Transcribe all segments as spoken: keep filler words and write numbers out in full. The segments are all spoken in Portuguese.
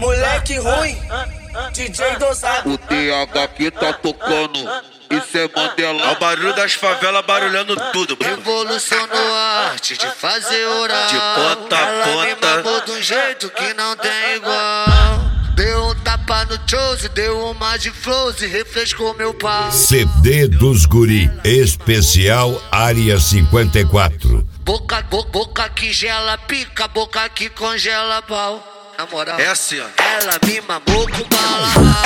Moleque ruim, D J dosado. O T H que tá tocando, isso é Mandela. É o barulho das favelas barulhando tudo. Revolucionou a arte de fazer oral. De ponta a Ela me ponta. mamou de um jeito que não tem igual. Deu um tapa no chose, deu uma de flows e refrescou meu pau. C D dos Guri, especial Área cinquenta e quatro. Boca, bo, boca que gela pica, boca que congela pau. Na moral, É assim, ó. ela me mamou com bala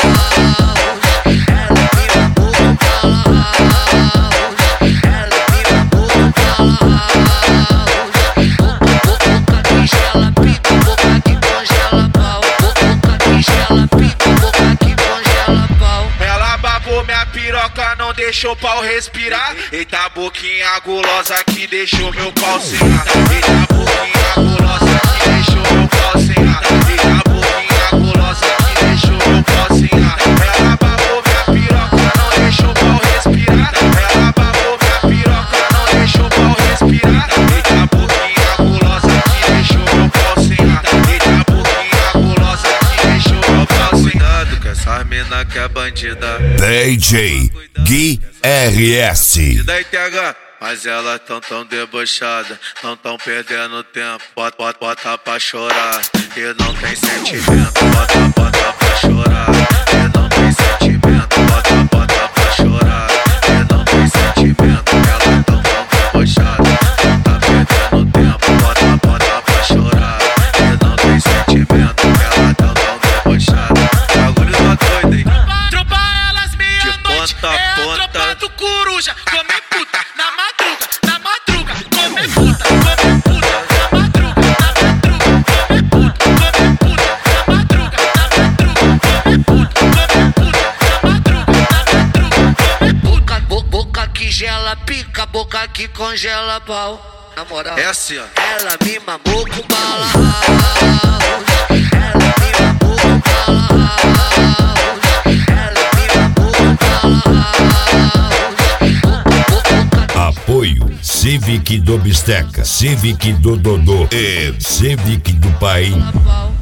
house. Ela me mamou com bala house. Ela me mamou com bala house. Boca, boca que gela pica, boca que congela pau. Boca que gela pica, boca que congela pau. Ela babou minha piroca, não deixou o pau respirar. Eita a boquinha gulosa que deixou meu pau sem ar. Eita a boquinha gulosa que deixou meu pau sem ar. Eita a boquinha gulosa que deixou meu pau sem ar. Ela babou minha piroca, não deixou o pau respirar. Ela babou minha piroca, não deixou o pau respirar. Eita a boquinha gulosa que deixou meu pau sem ar. Eita a boquinha gulosa que deixou meu pau sem ar. Cuidado que essa mina que é bandida. D J Gui R S. E daí T H? Mas elas tão tão debochadas, não tão perdendo tempo. Bota, bota, bota pra chorar, e não tem sentimento. Bota, bota pra chorar, e não tem sentimento. Bota, bota pra chorar, e não tem sentimento. Elas tão tão debochadas, não tá perdendo tempo. Bota, bota pra chorar, e não tem sentimento. Elas tão tão debochadas. Bagulho tá doido, hein? Tropa elas meia De noite, ponta a é a ponta. tropa do coruja. Come puta, na madruga, na madruga. Come puta, come puta, na madruga, na madruga. Come puta, come puta, na madruga, na madruga. Come puta, come puta, na madruga, na madruga. Come puta. Boca, bo, boca que gela pica, boca que congela pau. Na moral, É assim, ó. ela me mamou com bala house. Ela me mamou com bala house. Ela me mamou com bala house. Boca, boca, Apoio Civic do Bisteca, Civic do Dodô e Civic do Paim. pau.